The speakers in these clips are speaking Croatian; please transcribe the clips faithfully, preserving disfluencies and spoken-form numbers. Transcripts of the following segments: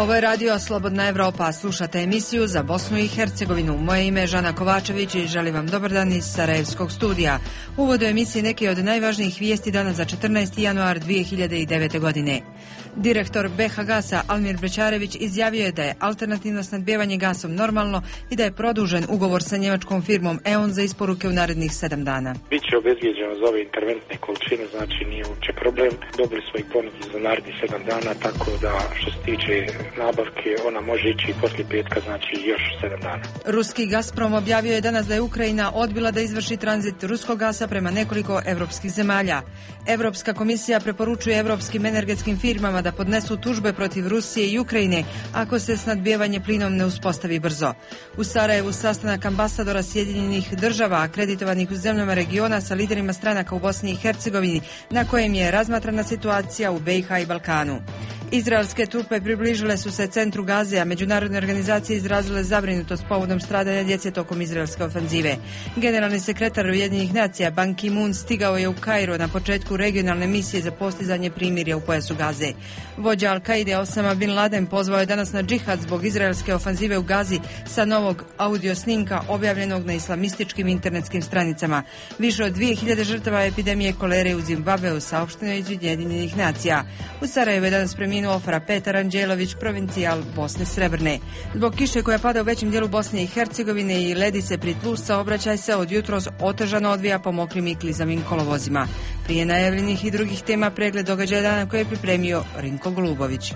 Ovo je radio Slobodna Evropa. Slušate emisiju za Bosnu i Hercegovinu. Moje ime je Žana Kovačević i želim vam dobar dan iz Sarajevskog studija. U uvodu emisije neke od najvažnijih vijesti danas za četrnaesti januar dvije hiljade devete. godine. Direktor B H Gasa Almir Bećarević izjavio je da je alternativno snabdijevanje gasom normalno i da je produžen ugovor sa njemačkom firmom E O N za isporuke u narednih sedam dana. Biće obezbijeđeno za ove interventne količine, znači nije uopće problem. Dobili smo i ponudu za narednih sedam dana, tako da što se tiče nabavke, ona može ići i poslije petka, znači još sedam dana. Ruski Gazprom objavio je danas da je Ukrajina odbila da izvrši tranzit ruskog gasa prema nekoliko evropskih zemalja. Evropska komisija preporučuje evropskim energetskim firmama da podnesu tužbe protiv Rusije i Ukrajine ako se snabdijevanje plinom ne uspostavi brzo. U Sarajevu sastanak ambasadora Sjedinjenih država akreditovanih u zemljama regiona sa liderima stranaka u Bosni i Hercegovini, na kojem je razmatrana situacija u B i H i Balkanu. Izraelske trupe približile su se centru Gaze, a međunarodne organizacije izrazile zabrinutost povodom stradanja djece tokom izraelske ofanzive. Generalni sekretar Ujedinjenih nacija Ban Ki-moon stigao je u Kairo na početku regionalne misije za postizanje primirja u pojasu Gaze. Vođa Al-Kaide Osama Bin Laden pozvao je danas na džihad zbog izraelske ofanzive u Gazi sa novog audio snimka objavljenog na islamističkim internetskim stranicama. Više od dvije hiljade žrtava epidemije kolere u Zimbabveu saopšteno je iz Ujedinjenih nacija. U Sarajevu je danas preminuo Frapetar Anđelović, provincijal Bosne Srebrne. Zbog kiše koja pada u većem dijelu Bosne i Hercegovine i ledice pri tlu, saobraćaj se od jutros otežano odvija po mokrim i klizavim kolovozima. Prije najavljenih i drugih tema pregled događaja dana koje je pripremio Rinko Golubović.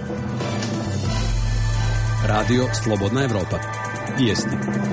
Radio Slobodna Evropa. Vijesti.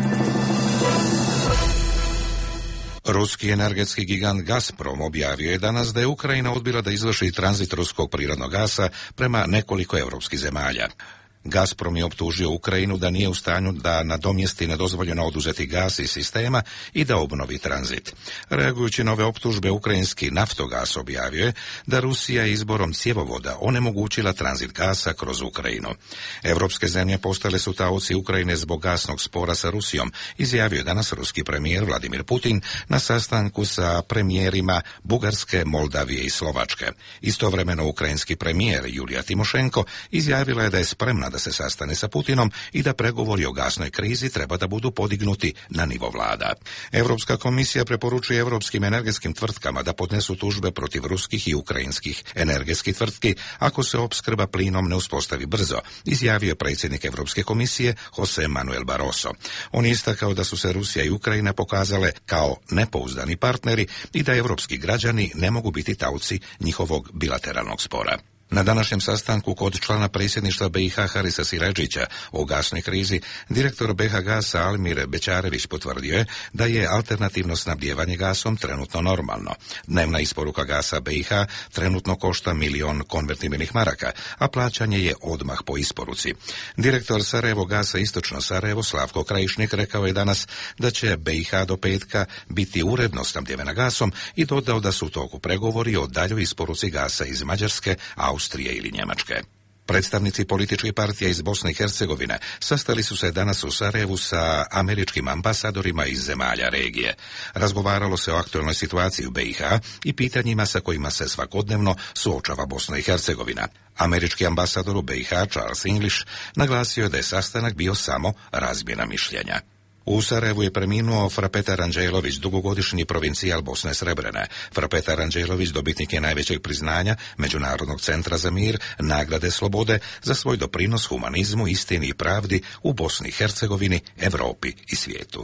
Ruski energetski gigant Gazprom objavio je danas da je Ukrajina odbila da izvrši tranzit ruskog prirodnog gasa prema nekoliko europskih zemalja. Gazprom je optužio Ukrajinu da nije u stanju da nadomjesti nedozvoljeno oduzeti gas iz sistema i da obnovi tranzit. Reagujući na ove optužbe, ukrajinski Naftogaz objavio je da Rusija izborom cjevovoda onemogućila tranzit gasa kroz Ukrajinu. Evropske zemlje postale su taoci Ukrajine zbog gasnog spora sa Rusijom, izjavio je danas ruski premijer Vladimir Putin na sastanku sa premijerima Bugarske, Moldavije i Slovačke. Istovremeno ukrajinski premijer Julija Timošenko izjavila je da je spremna da se sastane sa Putinom i da pregovori o gasnoj krizi treba da budu podignuti na nivo vlada. Europska komisija preporučuje europskim energetskim tvrtkama da podnesu tužbe protiv ruskih i ukrajinskih energetskih tvrtki ako se opskrba plinom ne uspostavi brzo, izjavio predsjednik Europske komisije Jose Manuel Barroso. On je istakao da su se Rusija i Ukrajina pokazale kao nepouzdani partneri i da europski građani ne mogu biti taoci njihovog bilateralnog spora. Na današnjem sastanku kod člana predsjedništva B i H Harisa Siradžića o gasnoj krizi, direktor B H Gasa Almir Bećarević potvrdio je da je alternativno snabdijevanje gasom trenutno normalno. Dnevna isporuka gasa B i H trenutno košta milion konvertibilnih maraka, a plaćanje je odmah po isporuci. Direktor Sarajevo Gasa Istočno Sarajevo Slavko Krajišnik rekao je danas da će B i H do petka biti uredno snabdijevena gasom i dodao da su u toku pregovori o daljoj isporuci gasa iz Mađarske, Austrije ili Njemačke. Predstavnici političkih partija iz Bosne i Hercegovine sastali su se danas u Sarajevu sa američkim ambasadorima iz zemalja regije. Razgovaralo se o aktualnoj situaciji u B i H i pitanjima sa kojima se svakodnevno suočava Bosna i Hercegovina. Američki ambasador u B i H Charles English naglasio je da je sastanak bio samo razmjena mišljenja. U Sarajevu je preminuo Frapetar Anđelović, dugogodišnji provincijal Bosne Srebrene. Frapetar Anđelović dobitnik je najvećeg priznanja Međunarodnog centra za mir, nagrade slobode za svoj doprinos humanizmu, istini i pravdi u Bosni i Hercegovini, Europi i svijetu.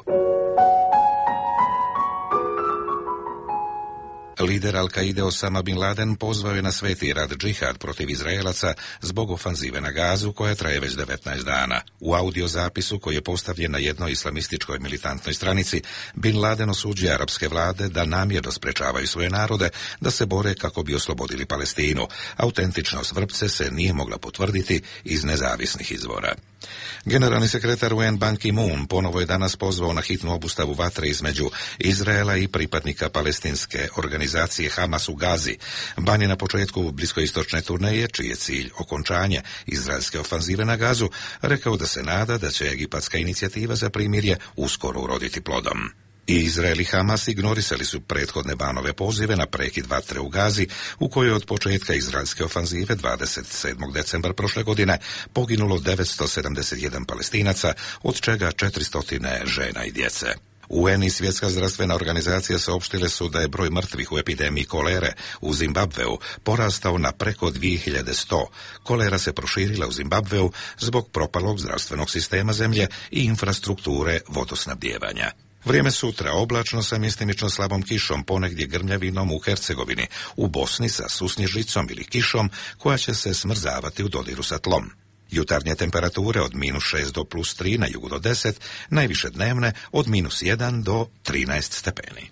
Lider Al-Kaide Osama Bin Laden pozvao je na sveti rad džihad protiv Izraelaca zbog ofanzive na Gazu koja traje već devetnaest dana. U audio zapisu koji je postavljen na jednoj islamističkoj militantnoj stranici, Bin Laden osuđuje arapske vlade da namjerno sprečavaju svoje narode da se bore kako bi oslobodili Palestinu. Autentičnost vrpce se nije mogla potvrditi iz nezavisnih izvora. Generalni sekretar U N Ban Ki-moon ponovo je danas pozvao na hitnu obustavu vatre između Izraela i pripadnika palestinske organizacije Hamas u Gazi. Ban je na početku bliskoistočne turneje, čiji je cilj okončanje izraelske ofanzive na Gazu, rekao da se nada da će egipatska inicijativa za primirje uskoro uroditi plodom. I Izrael i Hamas ignorisali su prethodne Banove pozive na prekid vatre u Gazi, u kojoj od početka izraelske ofanzive dvadeset sedmog decembra prošle godine poginulo devetsto sedamdeset jedan Palestinaca, od čega četiristo žena i djece. U en i Svjetska zdravstvena organizacija saopštile su da je broj mrtvih u epidemiji kolere u Zimbabveu porastao na preko dvije hiljade sto. Kolera se proširila u Zimbabveu zbog propalog zdravstvenog sistema zemlje i infrastrukture vodosnabdijevanja. Vrijeme sutra oblačno sa mjestimično slabom kišom, ponegdje grmljavinom u Hercegovini, u Bosni sa susnježicom ili kišom koja će se smrzavati u dodiru sa tlom. Jutarnje temperature od minus šest do plus tri, na jugu do deset, najviše dnevne od minus jedan do trinaest stepeni.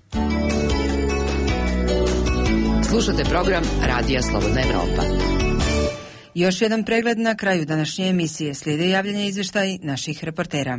Slušate program Radija Slobodna Evropa. Još jedan pregled na kraju današnje emisije. Slijede javljanje izvještaj naših reportera.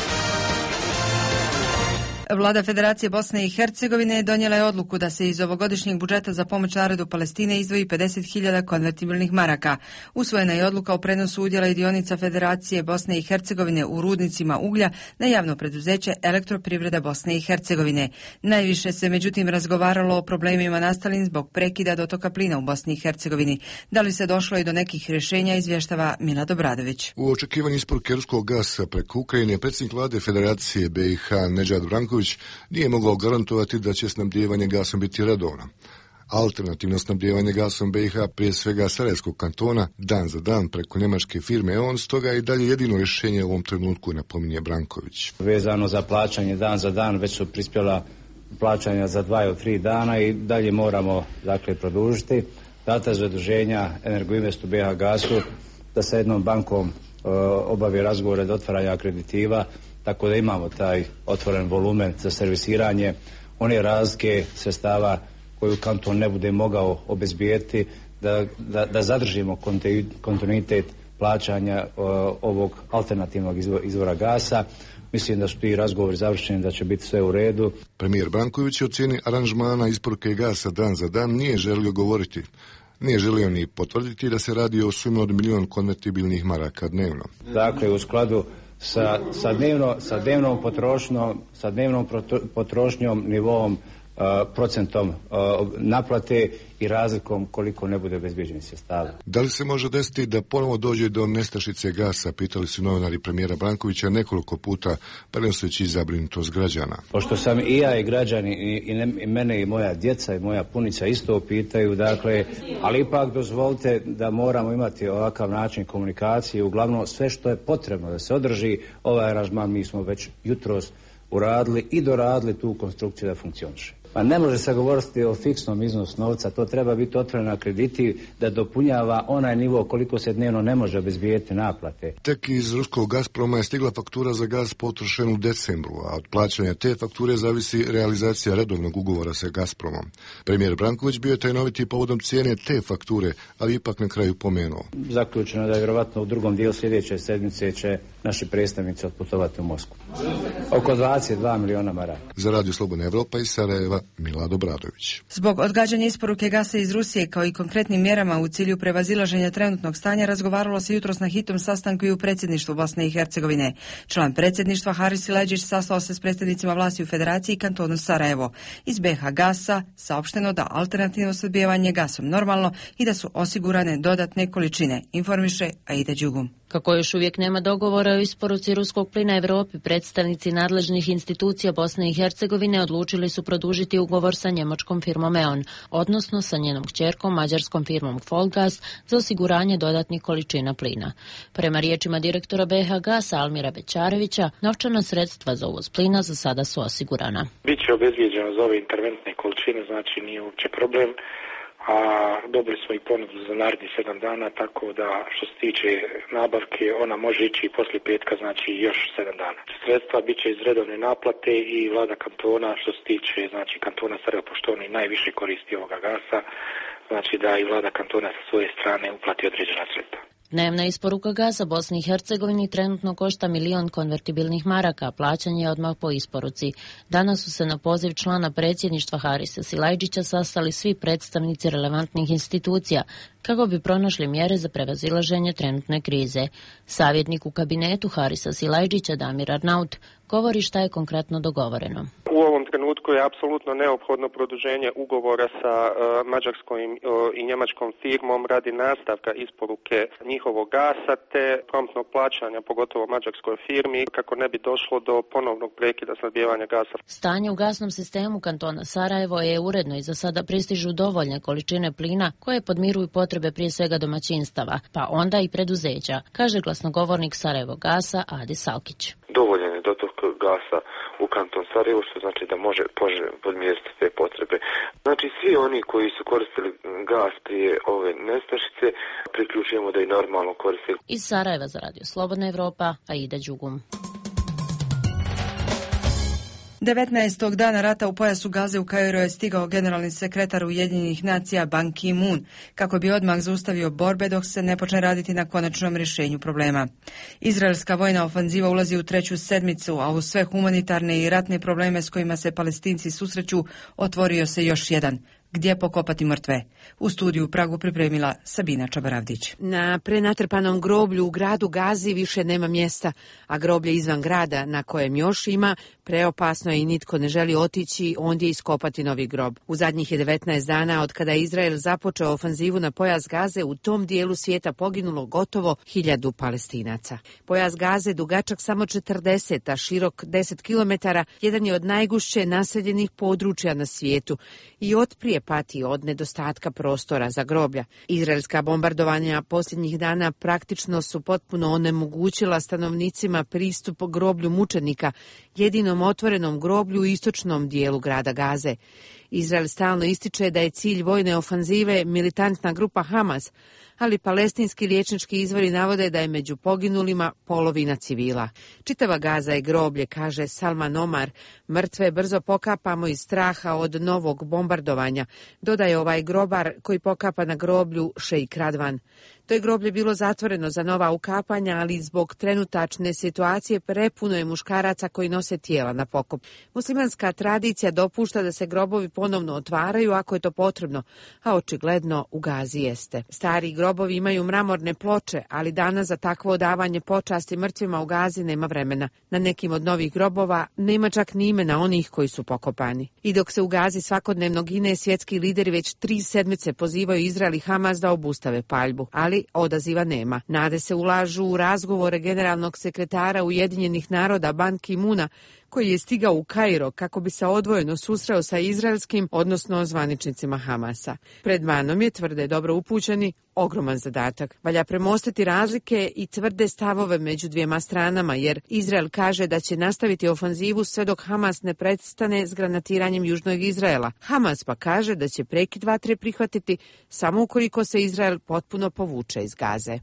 Vlada Federacije Bosne i Hercegovine donijela je odluku da se iz ovogodišnjeg budžeta za pomoć narodu Palestine izdvoji pedeset hiljada konvertibilnih maraka. Usvojena je odluka o prenosu udjela i dionica Federacije Bosne i Hercegovine u rudnicima uglja na javno preduzeće Elektroprivreda Bosne i Hercegovine. Najviše se međutim razgovaralo o problemima nastalim zbog prekida dotoka plina u Bosni i Hercegovini. Da li se došlo i do nekih rješenja, izvještava Milad Obradović. U očekivanju isporuke ruskog gasa preko Ukrajine, predsjednik vlade Federacije B i H Nedžad Branković nije mogao garantovati da će snabdijevanje gasom biti redovno. Alternativno snabdijevanje gasom B i H, prije svega Sarajevskog kantona, dan za dan preko njemačke firme E O N, stoga je i dalje jedino rješenje u ovom trenutku, napominje Branković. Vezano za plaćanje dan za dan, već su prispjela plaćanja za dva ili tri dana i dalje moramo dakle produžiti. Data zaduženja Energoinvestu B i H Gasu da sa jednom bankom e, obavi razgovore do otvaranja akreditiva, tako da imamo taj otvoren volumen za servisiranje one razlike sredstava koju kanton ne bude mogao obezbijeti, da, da, da zadržimo kontinuitet plaćanja o, ovog alternativnog izvora gasa. Mislim da su ti razgovori završeni, da će biti sve u redu. Premijer Branković o cijeni aranžmana isporuke gasa dan za dan nije želio govoriti. Nije želio ni potvrditi da se radi o sumi od milion konvertibilnih maraka dnevno. Dakle, u skladu sa, sa, dnevno, sa dnevnom potrošnjom, sa dnevnom potrošnjom, nivom, uh, procentom uh, naplate i razlikom koliko ne bude obezbijeđenih sredstava. Da li se može desiti da ponovo dođe do nestašice gasa, pitali su novinari premijera Brankovića nekoliko puta, prenoseći zabrinutost građana. Pošto sam i ja i građani i, i, ne, i mene i moja djeca i moja punica isto pitaju, dakle, ali ipak dozvolite da moramo imati ovakav način komunikacije, uglavnom sve što je potrebno da se održi ovaj aranžman, mi smo već jutros uradili i doradili tu konstrukciju da funkcioniše. Pa ne može se govoriti o fiksnom iznosu novca, to treba biti otvoreno krediti da dopunjava onaj nivo koliko se dnevno ne može obezbijeti naplate. Tek iz ruskog Gazproma je stigla faktura za gaz potrošen u decembru, a od plaćanja te fakture zavisi realizacija redovnog ugovora sa Gazpromom. Premijer Branković bio je tajnoviti povodom cijene te fakture, ali ipak na kraju pomenuo. Zaključeno da je vjerovatno u drugom dijelu sljedeće sedmice će naši predstavnici otputovati u Moskvu. Oko dvadeset dva miliona maraka. Za Radio Slobodna Evropa iz Sarajeva, Milad Obradović. Zbog odgađanja isporuke gasa iz Rusije kao i konkretnim mjerama u cilju prevazilaženja trenutnog stanja razgovaralo se jutros na hitnom sastanku i u predsjedništvu Bosne i Hercegovine. Član predsjedništva Haris Silajdžić sastao se s predstavnicima vlasti u Federaciji i kantonu Sarajevo. Iz B H Gasa saopšteno da alternativno snabdijevanje gasom normalno i da su osigurane dodatne količine, informiše Aida Đugum. Kako još uvijek nema dogovora o isporuci ruskog plina Evropi, predstavnici nadležnih institucija Bosne i Hercegovine odlučili su produžiti ugovor sa njemačkom firmom E O N, odnosno sa njenom kćerkom mađarskom firmom Folgas za osiguranje dodatnih količina plina. Prema riječima direktora B H Gasa Almira Bećarevića, novčana sredstva za uvoz plina za sada su osigurana. Biće obezbijeđeno za ove interventne količine, znači nije uopće problem. A dobili smo i ponudu za narednih sedam dana, tako da što se tiče nabavke, ona može ići i poslije petka, znači još sedam dana. Sredstva bit će iz redovne naplate i vlada kantona, što se tiče znači kantona Sarajevo, pošto oni najviše koristi ovoga gasa, znači da i vlada kantona sa svoje strane uplati određena sredstva. Dnevna isporuka gaza Bosni i Hercegovini trenutno košta milion konvertibilnih maraka, plaćanje je odmah po isporuci. Danas su se na poziv člana predsjedništva Harisa Silajdžića sastali svi predstavnici relevantnih institucija kako bi pronašli mjere za prevazilaženje trenutne krize. Savjetnik u kabinetu Harisa Silajdžića Damir Arnaut govori šta je konkretno dogovoreno. U ovom trenutku je apsolutno neophodno produženje ugovora sa uh, mađarskom uh, i njemačkom firmom radi nastavka isporuke njihovog gasa te promptnog plaćanja, pogotovo mađarskoj firmi, kako ne bi došlo do ponovnog prekida snabdijevanja gasa. Stanje u gasnom sistemu kantona Sarajevo je uredno i za sada pristižu dovoljne količine plina koje podmiruju potrebe prije svega domaćinstava, pa onda i preduzeća, kaže glasnogovornik Sarajevo Gasa Adi Salkić. Dovoljan je dotok gasa u kanton Sarajevo, što znači da može, može podmiriti te potrebe. Znači svi oni koji su koristili gas prije ove nestašice, priključujemo da i normalno koriste. Iz Sarajeva za Radio Slobodna Evropa, Aida Đugum. devetnaestog dana rata u pojasu Gaze u Kairu je stigao generalni sekretar Ujedinjenih nacija Ban Ki-moon kako bi odmah zaustavio borbe dok se ne počne raditi na konačnom rješenju problema. Izraelska vojna ofanziva ulazi u treću sedmicu, a uz sve humanitarne i ratne probleme s kojima se Palestinci susreću, otvorio se još jedan. Gdje pokopati mrtve? U studiju u Pragu pripremila Sabina Čabaravdić. Na prenatrpanom groblju u gradu Gazi više nema mjesta, a groblje izvan grada na kojem još ima preopasno je i nitko ne želi otići ondje iskopati novi grob. U zadnjih je devetnaest dana od kada je Izrael započeo ofanzivu na pojas Gaze u tom dijelu svijeta poginulo gotovo hiljadu Palestinaca. Pojas Gaze dugačak samo četrdeset, a širok deset kilometara, jedan je od najgušće naseljenih područja na svijetu i otprije pati od nedostatka prostora za groblja. Izraelska bombardovanja posljednjih dana praktično su potpuno onemogućila stanovnicima pristup groblju mučenika, jedinom otvorenom groblju u istočnom dijelu grada Gaze. Izrael stalno ističe da je cilj vojne ofanzive militantna grupa Hamas, ali palestinski liječnički izvori navode da je među poginulima polovina civila. Čitava Gaza je groblje, kaže Salman Omar. Mrtve brzo pokapamo iz straha od novog bombardovanja, dodaje ovaj grobar koji pokapa na groblju Šejk Radvan. To je groblje bilo zatvoreno za nova ukapanja, ali zbog trenutačne situacije prepuno je muškaraca koji nose tijela na pokop. Muslimanska tradicija dopušta da se grobovi ponovno otvaraju ako je to potrebno, a očigledno u Gazi jeste. Stari grobovi imaju mramorne ploče, ali danas za takvo odavanje počasti mrtvima u Gazi nema vremena. Na nekim od novih grobova nema čak ni imena onih koji su pokopani. I dok se u Gazi svakodnevno gine, svjetski lideri već tri sedmice pozivaju Izrael i Hamas da obustave paljbu, ali odaziva nema. Nade se ulažu u razgovore generalnog sekretara Ujedinjenih naroda Ban Ki-moona, koji je stigao u Kairo kako bi se odvojeno susreo sa izraelskim, odnosno zvaničnicima Hamasa. Pred Banom je, tvrde dobro upućeni, ogroman zadatak. Valja premostiti razlike i tvrde stavove među dvijema stranama, jer Izrael kaže da će nastaviti ofanzivu sve dok Hamas ne prestane s granatiranjem južnog Izraela. Hamas pa kaže da će prekid vatre prihvatiti samo ukoliko se Izrael potpuno povuče iz Gaze.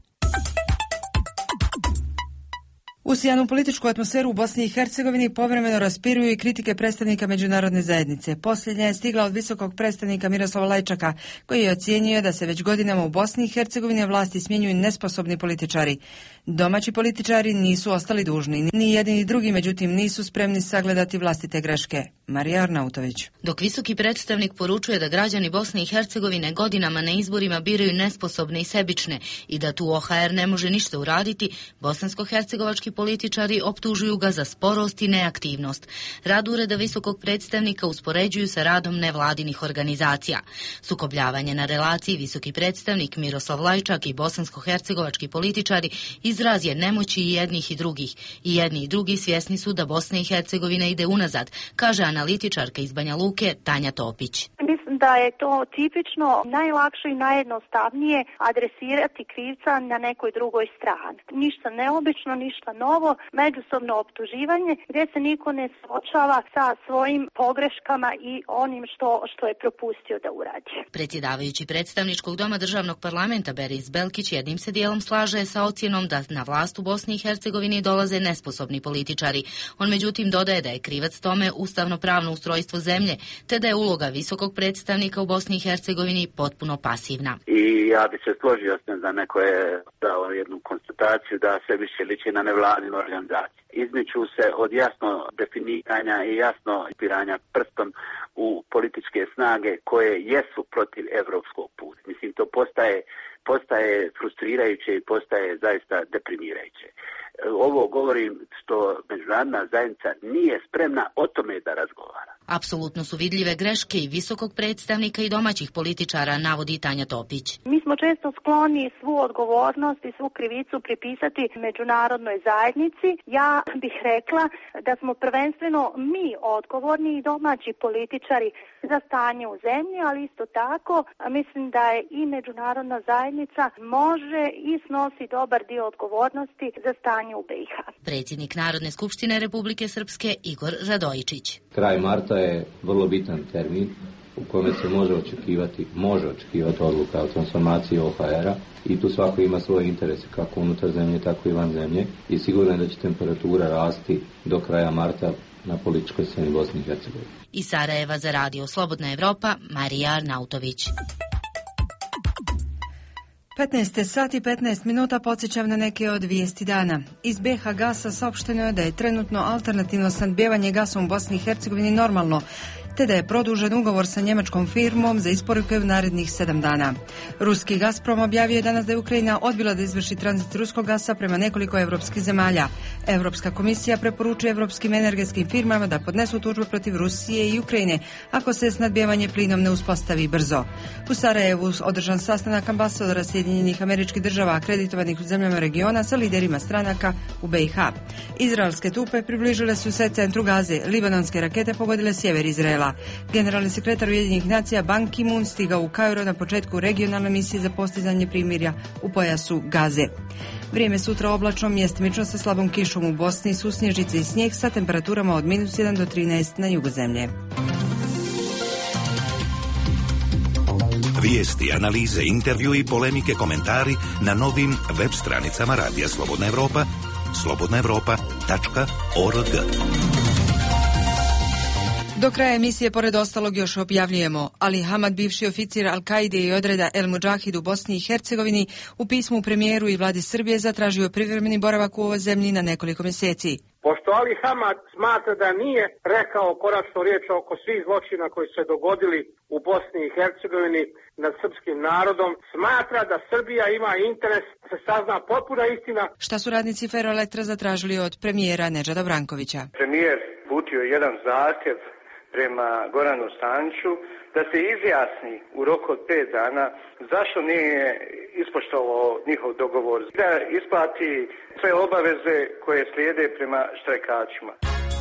Usijanu političku atmosferu u Bosni i Hercegovini povremeno raspiruju i kritike predstavnika međunarodne zajednice. Posljednja je stigla od visokog predstavnika Miroslava Lajčaka, koji je ocijenio da se već godinama u Bosni i Hercegovini vlasti smjenjuju nesposobni političari. Domaći političari nisu ostali dužni, ni jedni ni drugi, međutim nisu spremni sagledati vlastite greške. Marija Arnautović. Dok visoki predstavnik poručuje da građani Bosne i Hercegovine godinama na izborima biraju nesposobne i sebične i da tu O H R ne može ništa uraditi, bosansko-hercegovački političari optužuju ga za sporost i neaktivnost. Rad ureda visokog predstavnika uspoređuju sa radom nevladinih organizacija. Sukobljavanje na relaciji visoki predstavnik Miroslav Lajčak i bosansko-hercegovački političari izraz je nemoći i jednih i drugih. I jedni i drugi svjesni su da Bosna i Hercegovina ide unazad, kaže analitičarka iz Banja Luke Tanja Topić. Mislim da je to tipično najlakše i najjednostavnije adresirati krivca na nekoj drugoj strani. Ništa neobično, ništa novo, međusobno optuživanje gdje se niko ne suočava sa svojim pogreškama i onim što, što je propustio da uradi. Predsjedavajući predstavničkog doma državnog parlamenta Beris Belkić jednim se dijelom slaže sa ocjenom da na vlast u Bosni i Hercegovini dolaze nesposobni političari. On međutim dodaje da je krivac tome ustavno-pravno ustrojstvo zemlje, te da je uloga visokog predstavnika u Bosni i Hercegovini potpuno pasivna. I ja bi se složio s njim da neko je dao jednu konstataciju da se više liči na nevladinu organizaciju. Izmiču se od jasno definiranja i jasno piranja prstom u političke snage koje jesu protiv evropskog puta. Mislim, to postaje, postaje frustrirajuće i postaje zaista deprimirajuće. Ovo govorim što međunarodna zajednica nije spremna o tome da razgovara. Apsolutno su vidljive greške i visokog predstavnika i domaćih političara, navodi Tanja Topić. Mi smo često skloni svu odgovornost i svu krivicu pripisati međunarodnoj zajednici. Ja bih rekla da smo prvenstveno mi odgovorni i domaći političari za stanje u zemlji, ali isto tako mislim da je i međunarodna zajednica može i snosi dobar dio odgovornosti za stanje u B i H. Predsjednik Narodne skupštine Republike Srpske Igor Radojičić. Kraj marta je vrlo bitan termin u kome se može očekivati, može očekivati odluka o transformaciji O H R-a i tu svako ima svoje interese kako unutar zemlje, tako i van zemlje i sigurno je da će temperatura rasti do kraja marta na političkoj sceni Bosne i Hercegovine. Iz Sarajeva za radio Slobodna Evropa, Marija Arnautović. petnaest sati i petnaest minuta, podsjećam na neke od vijesti dana. Iz B H Gasa saopšteno je da je trenutno alternativno snabdijevanje gasom u Bosni i Hercegovini normalno, te da je produžen ugovor sa njemačkom firmom za isporuke u narednih sedam dana. Ruski Gazprom objavio je danas da je Ukrajina odbila da izvrši tranzit ruskog gasa prema nekoliko evropskih zemalja. Europska komisija preporučuje evropskim energetskim firmama da podnesu tužbe protiv Rusije i Ukrajine ako se snabdijevanje plinom ne uspostavi brzo. U Sarajevu održan sastanak ambasadora Sjedinjenih Američkih Država akreditovanih u zemljama regiona sa liderima stranaka u B i H. Izraelske trupe približile su se centru Gaze, libanonske rakete pogodile sjever Izraela. Generalni sekretar Ujedinjenih nacija Ban Ki-moon stigao u Kairo na početku regionalne misije za postizanje primirja u pojasu Gaze. Vrijeme sutra oblačno, mjestimično sa slabom kišom u Bosni, susnježice i snijeg sa temperaturama od minus jedan do trinaest na jugu zemlje. Vijesti, analize, intervju i polemike, komentari na novim web stranicama Radija Slobodna Evropa, slobodna evropa tačka org. Do kraja emisije, pored ostalog, još objavljujemo: Ali Hamad, bivši oficir Al-Kaide i odreda El Mudžahid u Bosni i Hercegovini, u pismu premijeru i vladi Srbije zatražio privremeni boravak u ovoj zemlji na nekoliko mjeseci. Pošto Ali Hamad smatra da nije rekao konačno riječ oko svih zločina koji su se dogodili u Bosni i Hercegovini nad srpskim narodom, smatra da Srbija ima interes da se sazna potpuna istina. Šta su radnici Ferroelektra zatražili od premijera Nedžada Brankovića? Premijer uputio jedan zahtjev prema Goranu Staniću da se izjasni u roku od pet dana zašto nije ispoštovao njihov dogovor, da isplati sve obaveze koje slijede prema štrajkačima.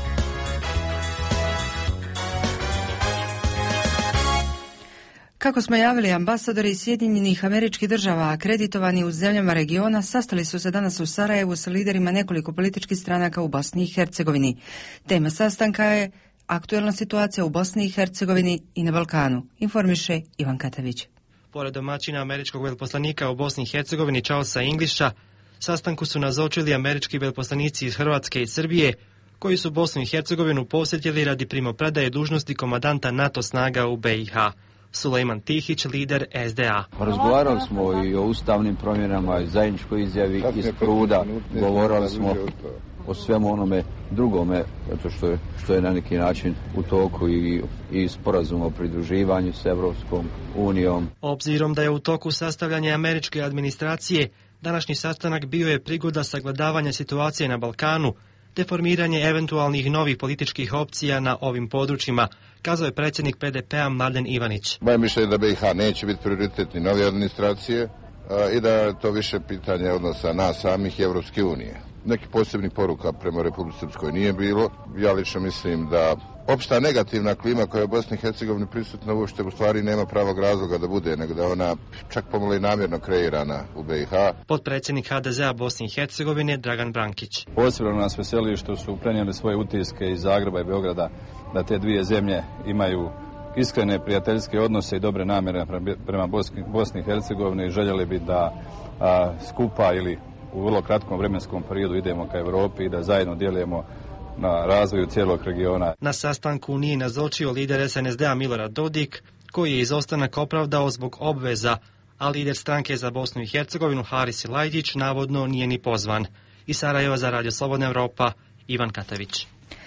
Kako smo javili, ambasadori Sjedinjenih Američkih Država akreditovani u zemljama regiona sastali su se danas u Sarajevu sa liderima nekoliko političkih stranaka u Bosni i Hercegovini. Tema sastanka je aktuelna situacija u Bosni i Hercegovini i na Balkanu, informiše Ivan Katavić. Pored domaćina američkog veleposlanika u Bosni i Hercegovini Charlesa Englisha, sastanku su nazočili američki veleposlanici iz Hrvatske i Srbije, koji su Bosnu i Hercegovinu posjetili radi primopredaje dužnosti komandanta NATO snaga u B i H. Sulejman Tihić, lider S D A. Razgovarali smo i o ustavnim promjenama, i zajedničkoj izjavi iz Pruda, govorili smo o svemu onome drugome, zato što je, što je na neki način u toku i, i sporazum o pridruživanju s Evropskom unijom. Obzirom da je u toku sastavljanja američke administracije, današnji sastanak bio je prigoda sagledavanja situacije na Balkanu, te formiranje eventualnih novih političkih opcija na ovim područjima, kazao je predsjednik P D P-a Mladen Ivanić. Moje mišljenje je da B i H neće biti prioritet ni nove administracije a, i da je to više pitanje odnosa nas samih i Evropske unije. Neki posebnih poruka prema Republici Srpskoj nije bilo. Ja lično mislim da opšta negativna klima koja je u Bosni i Hercegovini prisutna uopšte u stvari nema pravog razloga da bude, nego da ona čak pomalo i namjerno kreirana u B i H. Potpredsjednik H D Z a Bosne i Hercegovine Dragan Brankić. Posebno nas veseli što su prenijeli svoje utiske iz Zagreba i Beograda da te dvije zemlje imaju iskrene prijateljske odnose i dobre namjere prema Bosni i Hercegovini i željeli bi da a, skupa ili u vrlo kratkom vremenskom periodu idemo ka Europi i da zajedno djelujemo na razvoju cijelog regiona. Na sastanku nije nazočio lider S N S D a Milorad Dodik, koji je izostanak opravdao zbog obveza, a lider stranke za Bosnu i Hercegovinu Haris Silajđić navodno nije ni pozvan. Iz Sarajeva za radio Slobodna Evropa, Ivan Katavić.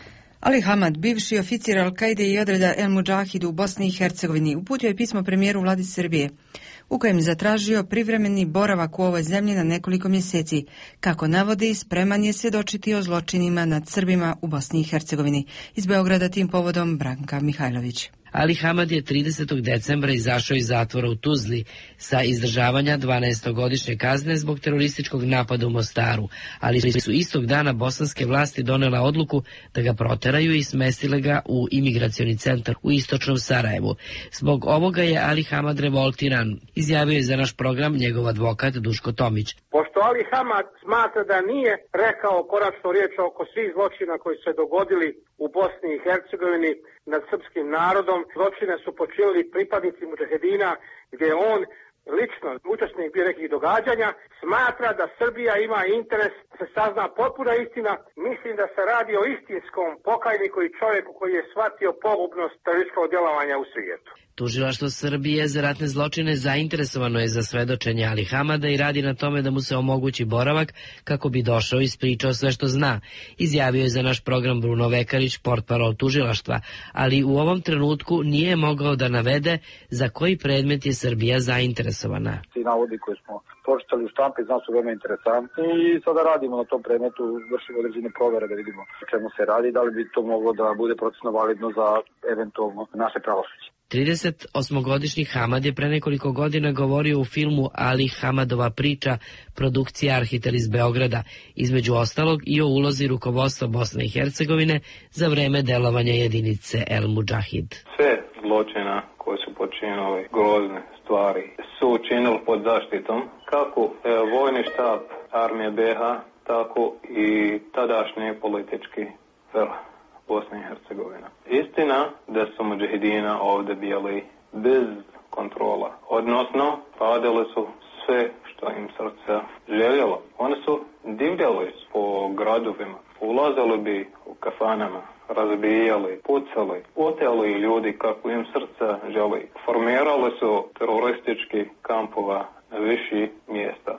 Ali Hamad, bivši oficir Al-Kaide i odreda El Mudžahid u Bosni i Hercegovini, uputio je pismo premijeru vladi Srbije, u kojem zatražio privremeni boravak u ovoj zemlji na nekoliko mjeseci. Kako navodi, spreman je svjedočiti o zločinima nad Srbima u Bosni i Hercegovini. Iz Beograda tim povodom Branka Mihajlović. Ali Hamad je tridesetog decembra izašao iz zatvora u Tuzli sa izdržavanja dvanaestogodišnje kazne zbog terorističkog napada u Mostaru, ali su istog dana bosanske vlasti donela odluku da ga proteraju i smestile ga u imigracioni centar u istočnom Sarajevu. Zbog ovoga je Ali Hamad revoltiran, izjavio je za naš program njegov advokat Duško Tomić. Pošto Ali Hamad smatra da nije rekao konačnu riječ oko svih zločina koji su se dogodili u Bosni i Hercegovini nad srpskim narodom, zločine su počinili pripadnici mudžahedina, gdje je on lično učesnik bio nekih događanja, smatra da Srbija ima interes da se sazna potpuna istina. Mislim da se radi o istinskom pokajniku i čovjeku koji je shvatio pogubnost terorističkog djelovanja u svijetu. Tužilaštvo Srbije za ratne zločine zainteresovano je za svedočenje Ali Hamada i radi na tome da mu se omogući boravak kako bi došao i ispričao sve što zna, izjavio je za naš program Bruno Vekarić, portparol tužilaštva, ali u ovom trenutku nije mogao da navede za koji predmet je Srbija zainteresovana. Ti navodi koje smo pročitali u štampi za nas su veoma interesantni i sada radimo na tom predmetu, vršimo određene provere da vidimo o čemu se radi, da li bi to moglo da bude procesno validno za eventualno naše pravosuđe. tridesetosmogodišnji Hamad je pre nekoliko godina govorio u filmu Ali Hamadova priča, produkcija Arhitel iz Beograda, između ostalog i o ulozi rukovodstva Bosne i Hercegovine za vreme delovanja jedinice El Mudžahid. Sve zločina koje su počinili, grozne stvari, su učinili pod zaštitom kako e, vojni štab armije B H, tako i tadašnji politički vrh Bosne i Hercegovina. Istina da su mudžahidina ovdje bili bez kontrola, odnosno radili su sve što im srce željelo. Oni su divljali po gradovima, ulazili bi u kafanama, razbijali, pucali, oteli ljudi kako im srce želi. Formirali su teroristički kampova na viši mjesta.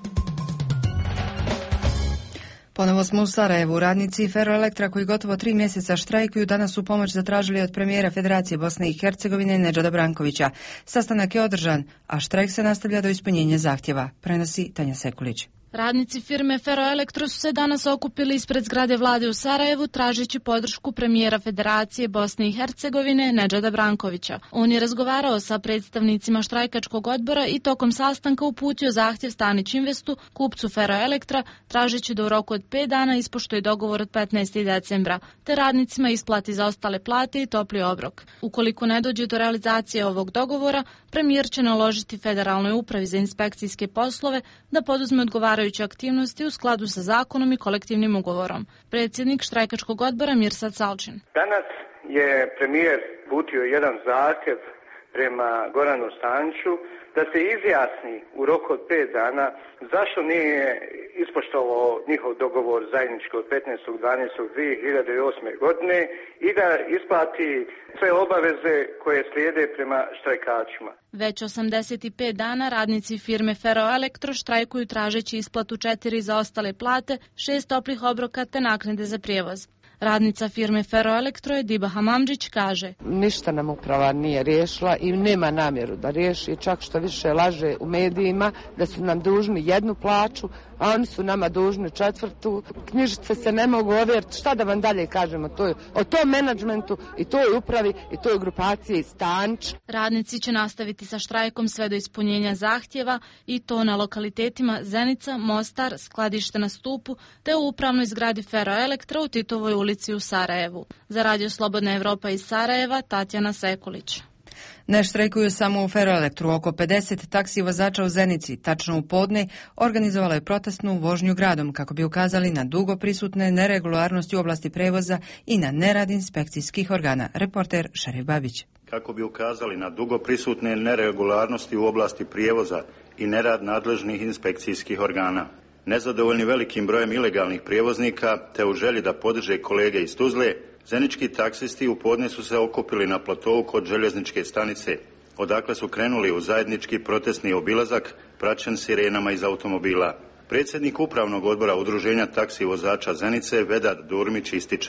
Ponovo smo u Sarajevu. Radnici Ferroelektra koji gotovo tri mjeseca štrajkuju danas su pomoć zatražili od premijera Federacije Bosne i Hercegovine Nedžada Brankovića. Sastanak je održan, a štrajk se nastavlja do ispunjenja zahtjeva. Prenosi Tanja Sekulić. Radnici firme Ferroelektro su se danas okupili ispred zgrade vlade u Sarajevu tražeći podršku premijera Federacije Bosne i Hercegovine Nedžada Brankovića. On je razgovarao sa predstavnicima štrajkačkog odbora i tokom sastanka uputio zahtjev Stanić Investu, kupcu Ferroelektra, tražeći da u roku od pet dana ispoštuje dogovor od petnaestog decembra, te radnicima isplati zaostale plate i topli obrok. Ukoliko ne dođe do realizacije ovog dogovora, premijer će naložiti Federalnoj upravi za inspekcijske poslove da poduzme odgovarajuće aktivnosti u skladu sa zakonom i kolektivnim ugovorom. Predsjednik štrajkačkog odbora Mirsad Salčin. Danas je premijer uputio jedan zahtjev prema Goranu Staniću da se izjasni u roku od pet dana zašto nije ispoštovao njihov dogovor zajednički od petnaestog dvanaestog dvije hiljade osme. godine i da isplati sve obaveze koje slijede prema štrajkačima. Već osamdeset pet dana radnici firme Ferroelektro štrajkuju tražeći isplatu četiri zaostale plate, šest toplih obroka te naknade za prijevoz. Radnica firme Ferroelektro je Diba Hamamdžić kaže: Ništa nam uprava nije riješila i nema namjeru da riješi, čak što više laže u medijima da su nam dužni jednu plaću, a oni su nama dužni četvrtu. Knjižice se ne mogu ovjeriti, šta da vam dalje kažemo to je, o tom menadžmentu i toj upravi i toj grupaciji Stanić. Radnici će nastaviti sa štrajkom sve do ispunjenja zahtjeva i to na lokalitetima Zenica, Mostar, skladište na Stupu te u upravnoj zgradi Ferroelektra u Titovoj ulici u Sarajevu. Za Radio Slobodna Evropa iz Sarajeva, Tatjana Sekulić. Ne štrajkuju samo u Ferroelektru. Oko pedeset taksi vozača u Zenici, tačno u podne, organizovalo je protestnu vožnju gradom kako bi ukazali na dugo prisutne neregularnosti u oblasti prevoza i na nerad inspekcijskih organa. Reporter Šerif Babić. Kako bi ukazali na dugo prisutne neregularnosti u oblasti prijevoza i nerad nadležnih inspekcijskih organa. Nezadovoljni velikim brojem ilegalnih prijevoznika te u želji da podrže kolege iz Tuzle, zenički taksisti u podne su se okupili na platovu kod željezničke stanice, odakle su krenuli u zajednički protestni obilazak praćen sirenama iz automobila. Predsjednik upravnog odbora Udruženja taksi vozača Zenice Vedad Durmić ističe: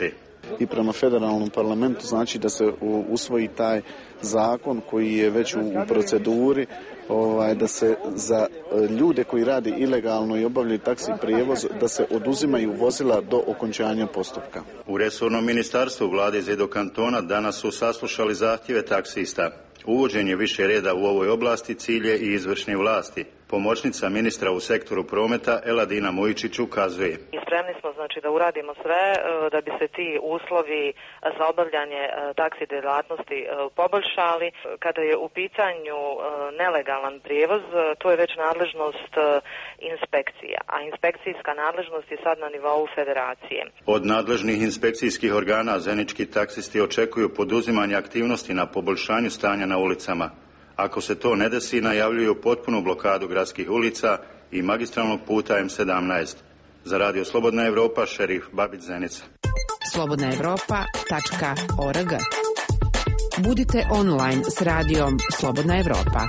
i prema federalnom parlamentu, znači da se usvoji taj zakon koji je već u, u proceduri, ovaj, da se za ljude koji rade ilegalno i obavljaju taksi prijevoz, da se oduzimaju vozila do okončanja postupka. U resornom ministarstvu vlade iz Edo kantona danas su saslušali zahtjeve taksista. Uvođenje više reda u ovoj oblasti cilj je i izvršne vlasti. Pomoćnica ministra u sektoru prometa Eladina Mujičić ukazuje. Spremni smo znači da uradimo sve da bi se ti uslovi za obavljanje taksi djelatnosti poboljšali. Kada je u pitanju nelegalan prijevoz, to je već nadležnost inspekcija, a inspekcijska nadležnost je sad na nivou federacije. Od nadležnih inspekcijskih organa zenički taksisti očekuju poduzimanje aktivnosti na poboljšanju stanja na ulicama. Ako se to ne desi, najavljuju potpunu blokadu gradskih ulica i magistralnog puta em sedamnaest. Za Radio Slobodna Evropa, Šerif Babić, Zenica. slobodna evropa tačka org. Budite online s radijom Slobodna Evropa.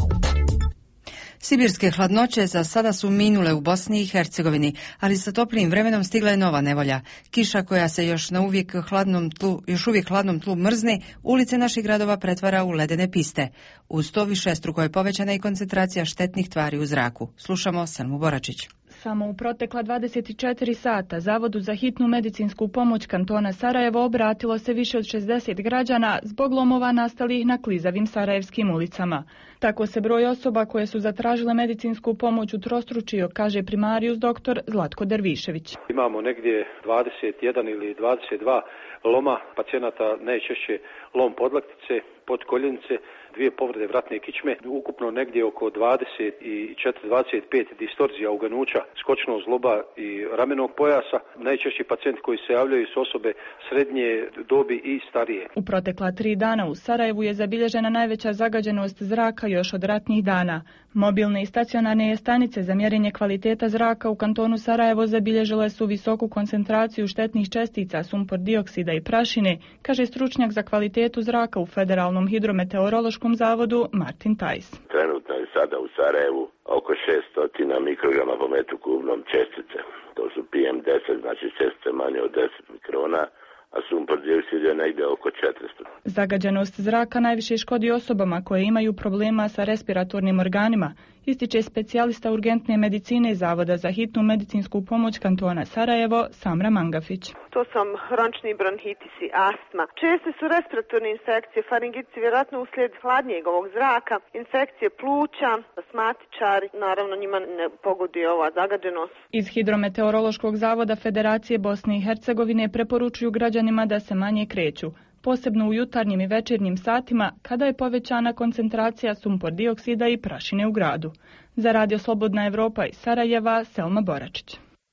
Sibirske hladnoće za sada su minule u Bosni i Hercegovini, ali sa toplijim vremenom stigla je nova nevolja. Kiša koja se još na uvijek hladnom tlu, još uvijek hladnom tlu mrzni, ulice naših gradova pretvara u ledene piste. Uz to višestruko je povećana i koncentracija štetnih tvari u zraku. Slušamo Selmu Boračić. Samo u protekla dvadeset četiri sata Zavodu za hitnu medicinsku pomoć kantona Sarajevo obratilo se više od šezdeset građana zbog lomova nastalih na klizavim sarajevskim ulicama. Tako se broj osoba koje su zatražile medicinsku pomoć utrostručio, kaže primarijus doktor Zlatko Dervišević. Imamo negdje dvadeset jedan ili dvadeset dva loma pacijenata, najčešće lom podlaktice, podkoljenice, dvije povrede vratne kičme, ukupno negdje oko dvadeset četiri do dvadeset pet distorzija uganuća, skočnog zgloba i ramenog pojasa. Najčešći pacijenti koji se javljaju su osobe srednje dobi i starije. U protekla tri dana u Sarajevu je zabilježena najveća zagađenost zraka još od ratnih dana. Mobilne i stacionarne stanice za mjerenje kvaliteta zraka u kantonu Sarajevo zabilježile su visoku koncentraciju štetnih čestica sumpor dioksida i prašine, kaže stručnjak za kvalitetu zraka u Federalnom hidrometeorološkom zavodu Martin Tajs. Trenutno je sada u Sarajevu oko šesto mikrograma po metru kubnom čestice. To su P M deset, znači čestice manje od deset mikrona, a sumpor dioksid je negdje oko četiristo. Zagađenost zraka najviše škodi osobama koje imaju problema sa respiratornim organima, ističe specijalista urgentne medicine Zavoda za hitnu medicinsku pomoć kantona Sarajevo Samra Mangafić. To su hronični bronhitis i astma. Česte su respiratorne infekcije, faringitis vjerojatno uslijed hladnijeg ovog zraka, infekcije pluća, astmatičari, naravno njima ne pogoduje ova zagađenost. Iz Hidrometeorološkog zavoda Federacije Bosne i Hercegovine preporučuju građanima da se manje kreću, posebno u jutarnjim i večernjim satima kada je povećana koncentracija sumpor dioksida i prašine u gradu. Za Radio Slobodna Evropa iz Sarajeva, Selma Boračić.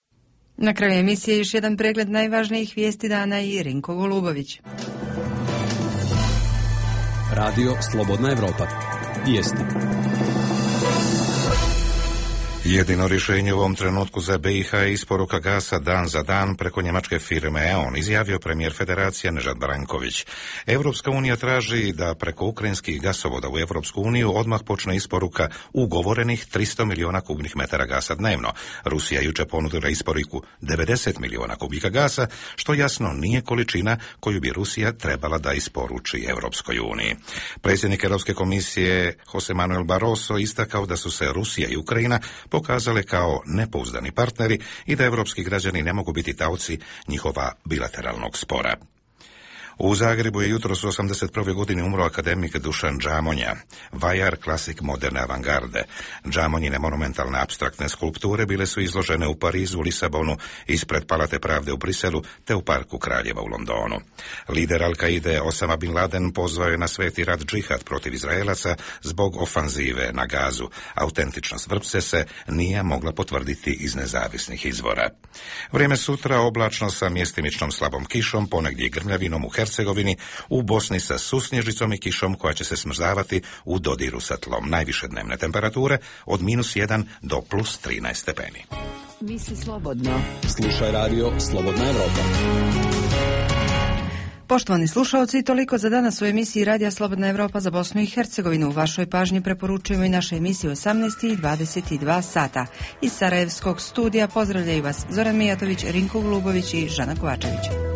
Na kraju emisije još jedan pregled najvažnijih vijesti dana i Rinko Golubović. Radio Slobodna Evropa. Vijesti. Jedino rješenje u ovom trenutku za B i H je isporuka gasa dan za dan preko njemačke firme E O N, izjavio premijer Federacije Nežad Branković. Europska unija traži da preko ukrajinskih gasovoda u Europsku uniju odmah počne isporuka ugovorenih tristo milijuna kubnih metara gasa dnevno. Rusija juče ponudila isporuku devedeset milijuna kubika gasa, što jasno nije količina koju bi Rusija trebala da isporuči Europskoj uniji. Predsjednik Europske komisije Jose Manuel Barroso istakao da su se Rusija i Ukrajina pokazale kao nepouzdani partneri i da evropski građani ne mogu biti taoci njihova bilateralnog spora. U Zagrebu je jutros u osamdeset prve godine umro akademik Dušan Džamonja, vajar klasik moderne avangarde. Džamonjine monumentalne apstraktne skulpture bile su izložene u Parizu, Lisabonu, ispred Palate pravde u Briselu te u Parku Kraljeva u Londonu. Lider Al-Kaide Osama Bin Laden pozvao je na sveti rat džihad protiv Izraelaca zbog ofanzive na Gazu. Autentičnost vrpce se nije mogla potvrditi iz nezavisnih izvora. Vrijeme sutra oblačno sa mjestimičnom slabom kišom, ponegdje grmljavinom u Hercegovini, u Bosni sa susnježicom i kišom koja će se smrzavati u dodiru sa tlom. Najviše dnevne temperature od minus jedan do plus trinaest stepeni. Misli slobodno. Slušaj radio Slobodna Evropa. Poštovani slušalci, toliko za danas u emisiji Radija Slobodna Evropa za Bosnu i Hercegovinu. U vašoj pažnji preporučujemo i naše emisije u osamnaest i dvadeset dva sata. Iz Sarajevskog studija pozdravljaju vas Zoran Mijatović, Rinko Golubović i Žana Kovačević.